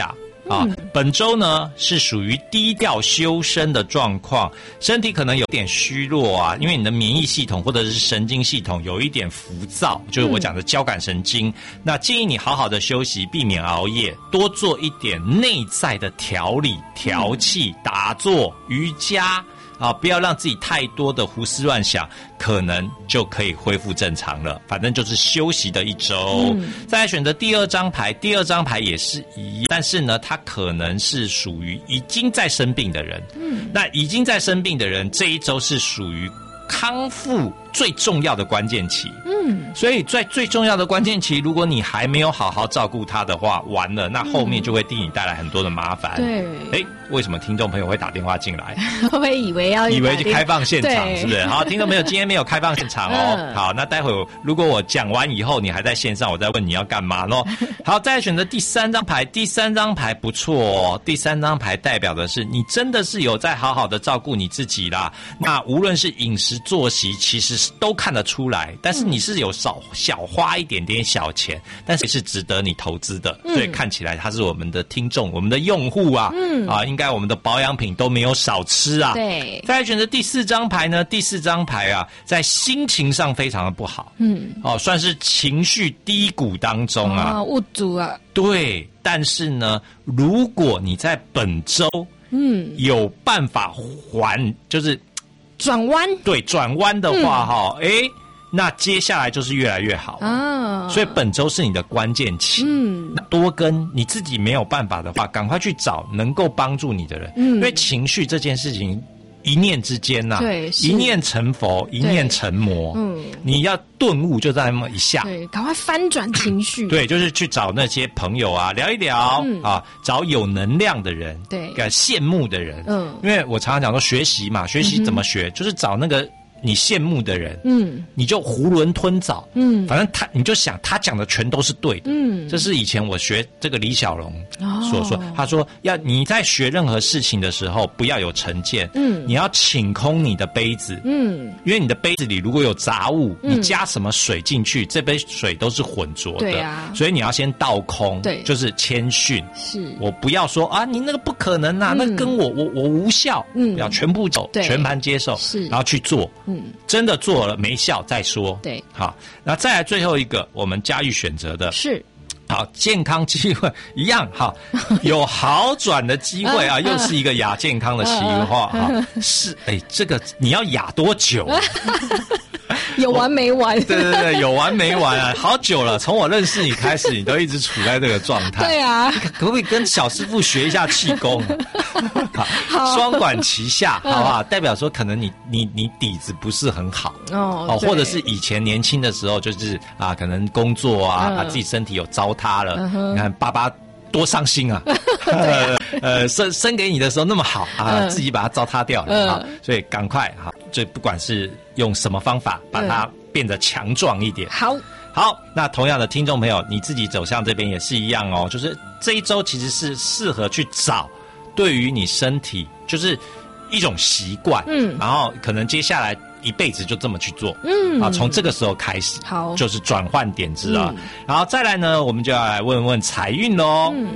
啊，本周呢是属于低调修身的状况，身体可能有点虚弱啊，因为你的免疫系统或者是神经系统有一点浮躁，就是我讲的交感神经。嗯、那建议你好好的休息，避免熬夜，多做一点内在的调理、调气、打坐、瑜伽。啊，不要让自己太多的胡思乱想，可能就可以恢复正常了。反正就是休息的一周。嗯、再来选择第二张牌，第二张牌也是一样，但是呢，它可能是属于已经在生病的人。嗯，那已经在生病的人，这一周是属于康复最重要的关键期。嗯，所以在最重要的关键期，如果你还没有好好照顾他的话，完了，那后面就会替你带来很多的麻烦。对，哎，为什么听众朋友会打电话进来？ 会不会以为要以为去开放现场，是不是？好，听众朋友，今天没有开放现场哦。嗯、好，那待会如果我讲完以后，你还在线上，我再问你要干嘛咯。好，再来选择第三张牌，第三张牌不错哦。第三张牌代表的是你真的是有在好好的照顾你自己啦。那无论是饮食作息，其实都看得出来，但是你是有少小花一点点小钱，但是是值得你投资的，嗯、所以看起来他是我们的听众，我们的用户啊，嗯啊，应该我们的保养品都没有少吃啊。对，再来选择第四张牌呢，第四张牌啊，在心情上非常的不好，嗯，哦，算是情绪低谷当中啊， 啊，物主啊， 对，但是呢，如果你在本周，嗯，有办法还，就是转弯， 对，转弯的话哈，哎、嗯。那接下来就是越来越好啊，所以本周是你的关键期。嗯，多跟你自己没有办法的话，赶快去找能够帮助你的人。嗯，因为情绪这件事情，一念之间呐、啊，对，一念成佛，一念成魔。嗯，你要顿悟就在那么一下， 对，赶快翻转情绪。 对，就是去找那些朋友啊，聊一聊、嗯、啊，找有能量的人，对，羡慕的人。嗯，因为我常常讲说学习嘛，学习怎么学，嗯、就是找那个。你羡慕的人，嗯，你就囫囵吞枣，嗯，反正他，你就想他讲的全都是对的，嗯，这是以前我学这个李小龙所说，哦、他说要你在学任何事情的时候，不要有成见，嗯，你要倾空你的杯子，嗯，因为你的杯子里如果有杂物，嗯、你加什么水进去，这杯水都是浑浊的，对啊，所以你要先倒空，对，就是谦逊，是我不要说啊，你那个不可能啊，嗯、那跟我我我无效，嗯，要全部走，全盘接受，是，然后去做。嗯，真的做了没效再说。对，好，那再来最后一个，我们嘉玉选择的是，好，健康机会一样哈，有好转的机会啊，又是一个亚健康的奇话哈，是哎，这个你要亚多久？ 有完没完？ 对对对，有完没完啊！好久了，从我认识你开始，你都一直处在这个状态。对啊，可不可以跟小师傅学一下气功？好，双管齐下，好不好？代表说，可能你你你底子不是很好哦，哦，或者是以前年轻的时候，就是啊，可能工作啊，把、嗯、自己身体有糟蹋了。嗯、你看爸爸多伤心啊！呃呃，生生给你的时候那么好啊，嗯、自己把它糟蹋掉了、嗯、啊，所以赶快哈，就不管是用什么方法，把它变得强壮一点。好。好，那同样的听众朋友，你自己走向这边也是一样哦，就是这一周其实是适合去找对于你身体就是一种习惯，嗯，然后可能接下来一辈子就这么去做，嗯，啊，从这个时候开始，好，就是转换点子啊，嗯、然后再来呢，我们就要来问问财运喽。嗯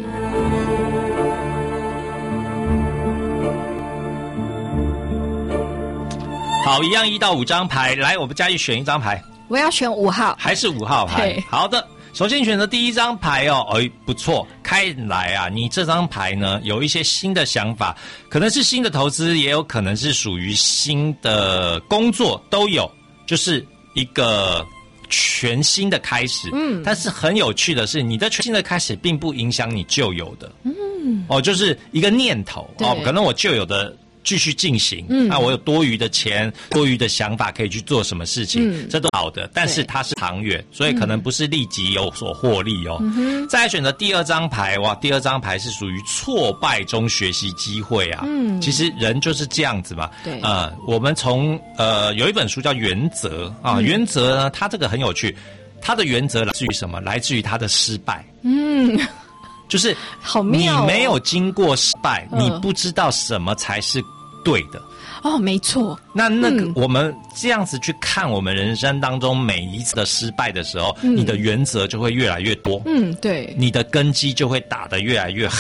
好，一样一到五张牌，来，我们嘉义选一张牌。 我要选五号， 还是五号牌？好的，首先选择第一张牌哦，哎，不错，看来啊，你这张牌呢有一些新的想法，可能是新的投资，也有可能是属于新的工作，都有，就是一个全新的开始。嗯，但是很有趣的是，你的全新的开始并不影响你旧有的。嗯，哦，就是一个念头哦，可能我旧有的继续进行，嗯，那我有多余的钱、多余的想法可以去做什么事情，嗯、这都好的。但是它是长远，所以可能不是立即有所获利哦。嗯、再来选择第二张牌，哇，第二张牌是属于挫败中学习机会啊。嗯，其实人就是这样子嘛。对，呃，我们从呃有一本书叫《原则》啊，嗯《原则》呢，它这个很有趣，它的原则来自于什么？来自于它的失败。嗯。就是你没有经过失败，哦、你不知道什么才是对的。 哦，没错。 那那个、嗯、我们这样子去看我们人生当中每一次的失败的时候，嗯、你的原则就会越来越多。嗯，对。你的根基就会打得越来越好。嗯，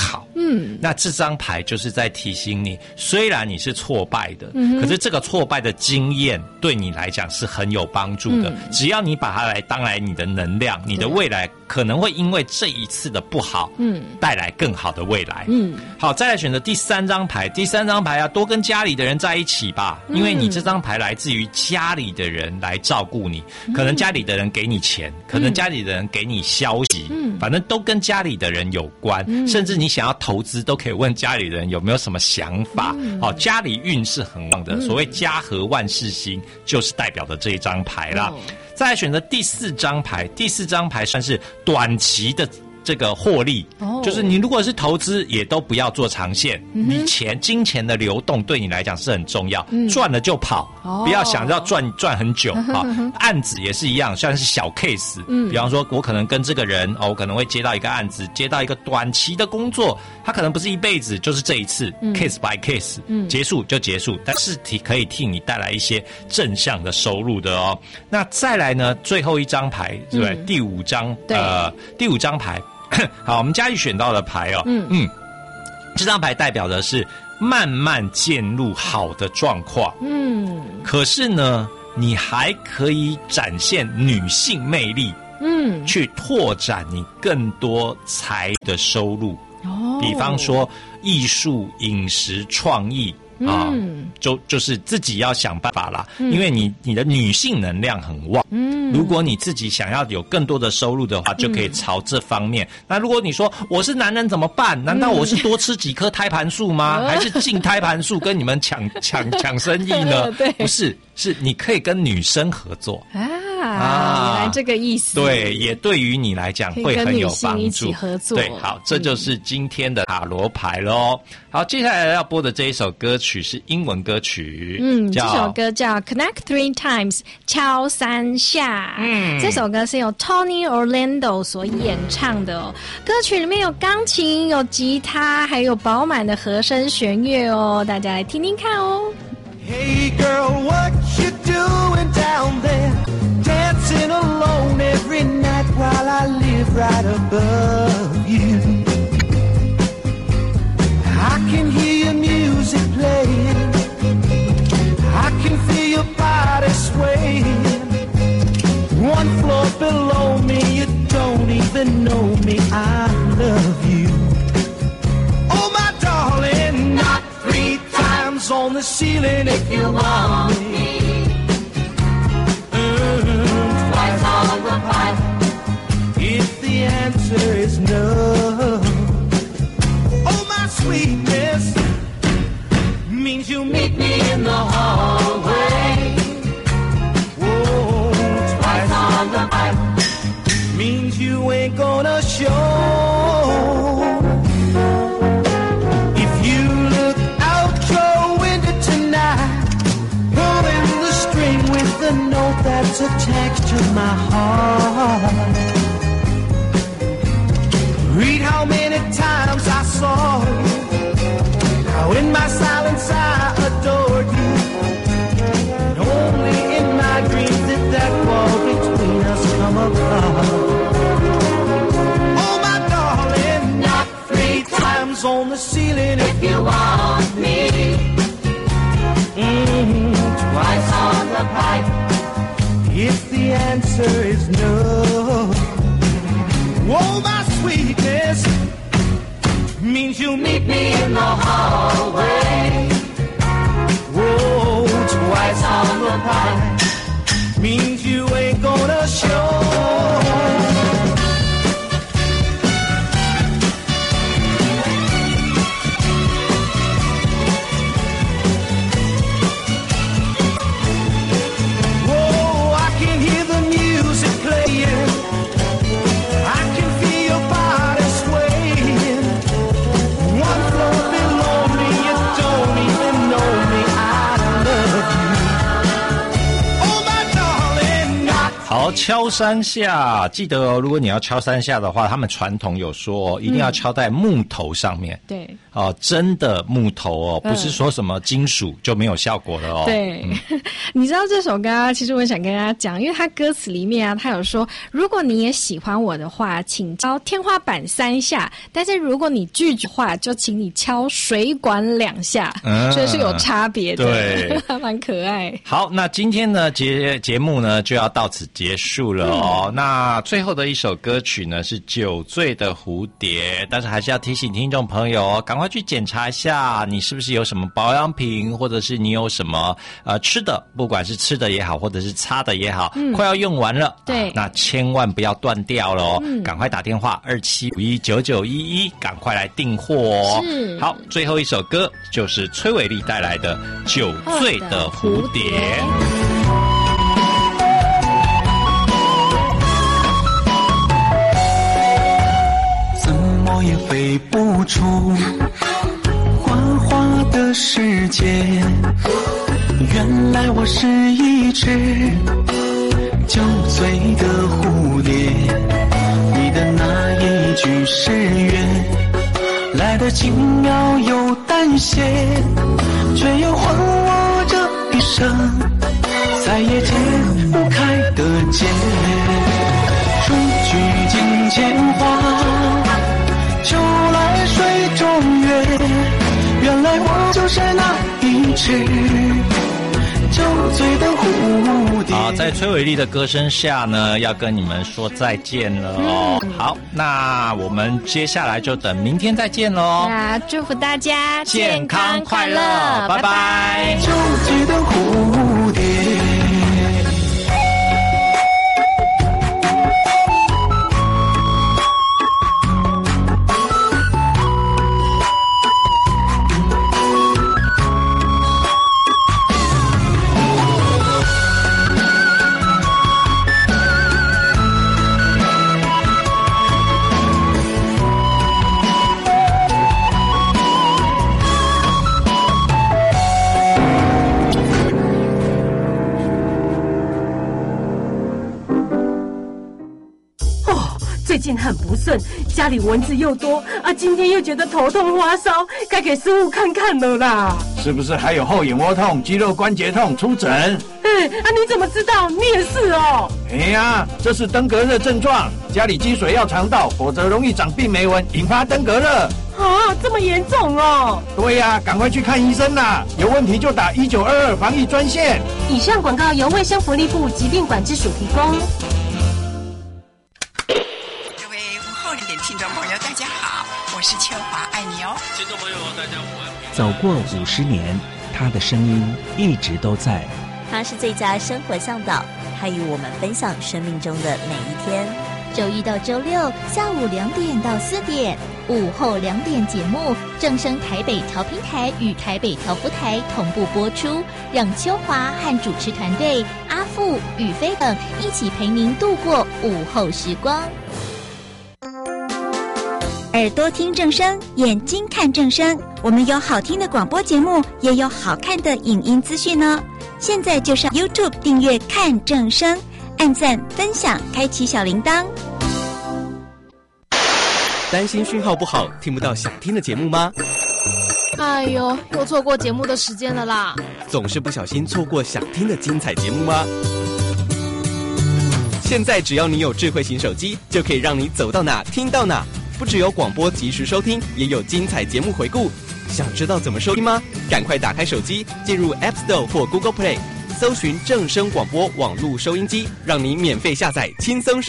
嗯，那这张牌就是在提醒你，虽然你是挫败的，嗯，可是这个挫败的经验对你来讲是很有帮助的。嗯，只要你把它来当来你的能量，你的未来可能会因为这一次的不好，嗯，带来更好的未来。嗯，好，再来选择第三张牌。第三张牌啊，多跟家里的人在一起吧，因为你这张牌来自于家里的人来照顾你，可能家里的人给你钱，可能家里的人给你消息，嗯，反正都跟家里的人有关，嗯，甚至你想要投资都可以问家里人有没有什么想法。嗯，好，家里运是很旺的，所谓家和万事兴，就是代表的这一张牌啦。哦，再来选择第四张牌，第四张牌算是短期的这个获利，哦，就是你如果是投资，也都不要做长线。嗯，你钱金钱的流动对你来讲是很重要，嗯，赚了就跑，哦，不要想要赚赚很久啊。案子也是一样，虽然是小 case，嗯，比方说我可能跟这个人哦，我可能会接到一个案子，接到一个短期的工作，他可能不是一辈子，就是这一次，嗯，case by case，嗯，结束就结束，但是替可以替你带来一些正向的收入的哦。那再来呢，最后一张牌，对不对？嗯，第五张，呃，第五张牌。好，我们嘉义选到的牌哦，嗯嗯，这张牌代表的是慢慢渐入好的状况，嗯，可是呢，你还可以展现女性魅力，嗯，去拓展你更多财的收入，哦，比方说艺术、饮食、创意。啊，嗯，就就是自己要想办法啦，嗯，因为你你的女性能量很旺，嗯，如果你自己想要有更多的收入的话，就可以朝这方面。嗯，那如果你说我是男人怎么办？难道我是多吃几颗胎盘素吗？嗯，还是进胎盘素跟你们抢抢抢生意呢？对，不是，是你可以跟女生合作啊。 啊，原来这个意思。 对，也对于你来讲会很有帮助。 一起合作。 对，好，这就是今天的塔罗牌咯。好，接下来要播的这一首歌曲是英文歌曲， 嗯，这首歌叫 Connect Three Times， 敲三下。嗯，这首歌是由 Tony Orlando 所演唱的哦。歌曲里面有钢琴、有吉他，还有饱满的和声弦乐哦，大家来听听看哦。 Hey girl, what you doing down there?Dancing alone every night while I live right above you. I can hear your music playing, I can feel your body swaying. One floor below me, you don't even know me, I love you. Oh my darling, knock three times on the ceiling if you want me.If the answer is no, oh my sweetness means you meet me in the hallway. Whoa, twice on the pipe means you ain't gonna show. If you look out your window tonight, pulling the string with the note that's attached to my heart.Read how many times I saw you, how in my silence I adored you, and only in my dreams did that wall between us come apart. Oh my darling, knock three times on the ceiling if you want me. Mm-hmm, twice on the pipe if the answer is no.Oh, my sweetness means you meet me in the hallway. Whoa, twice on the pipe means you ain't gonna show. Whoa, I can hear the music playing.One floor below me, you don't even know me, I love you. Oh my darling, 敲三下，记得哦，如果你要敲三下的话，他们传统有说、哦、一定要敲在木头上面。 嗯、对。 哦，真的木头哦，不是说什么金属就没有效果了哦。 对，嗯、你知道这首歌啊，其实我想跟大家讲，因为它歌词里面啊，它有说，如果你也喜欢我的话，请敲天花板三下，但是如果你拒绝的话，就请你敲水管两下，嗯、所以是有差别的， 对， 还蛮可爱。 好，那今天呢节节目呢就要到此结束了哦。嗯、那最后的一首歌曲呢是《酒醉的蝴蝶》，但是还是要提醒听众朋友哦，赶快去检查一下你是不是有什么保养品，或者是你有什么呃吃的，不管是吃的也好，或者是擦的也好，嗯、快要用完了， 对、 啊，那千万不要断掉了哦，嗯、赶快打电话二七五一九九一一，赶快来订货哦。 是， 好，最后一首歌就是崔伟丽带来的《酒醉的蝴蝶》。 我也飞不出花花的世界，原来我是一只酒醉的蝴蝶。你的那一句誓言来得轻描又淡写，却又还我这一生再也解不开的结。春去境迁花，秋来水中月，原来我就是那一只酒醉的蝴蝶。 好，在崔伟丽的歌声下呢，要跟你们说再见了哦。嗯、好，那我们接下来就等明天再见喽。 那祝福大家健康快乐，拜拜。 酒醉的蝴蝶。 最近很不顺，家里蚊子又多啊，今天又觉得头痛发烧，该给师傅看看了啦。 是不是还有后眼窝痛、肌肉关节痛？出诊。 哎，啊，你怎么知道？你也是哦。 哎呀，这是登革热症状，家里积水要肠道，否则容易长病媒蚊，引发登革热。 啊，这么严重哦。 对呀、啊，赶快去看医生啦，有问题就打一九二二防疫专线。 以上广告由卫生福利部疾病管制署提供。 听众朋友大家好，我是秋华，爱你哦。 听众朋友大家午安。 走过五十年，他的声音一直都在。 他是最佳生活向导，他与我们分享生命中的每一天。周一到周六下午两点到四点，午后两点节目正声台北调频台与台北调布台同步播出，让秋华和主持团队阿富、宇飞等一起陪您度过午后时光。 耳朵听正声，眼睛看正声。我们有好听的广播节目，也有好看的影音资讯呢。现在就上 YouTube 订阅看正声，按赞、分享，开启小铃铛。 担心讯号不好，听不到想听的节目吗？ 哎呦，又错过节目的时间了啦！ 总是不小心错过想听的精彩节目吗？现在只要你有智慧型手机，就可以让你走到哪听到哪。不只有广播及时收听，也有精彩节目回顾。想知道怎么收听吗？赶快打开手机，进入 App Store 或 Google Play， 搜寻正声广播网络收音机，让你免费下载，轻松收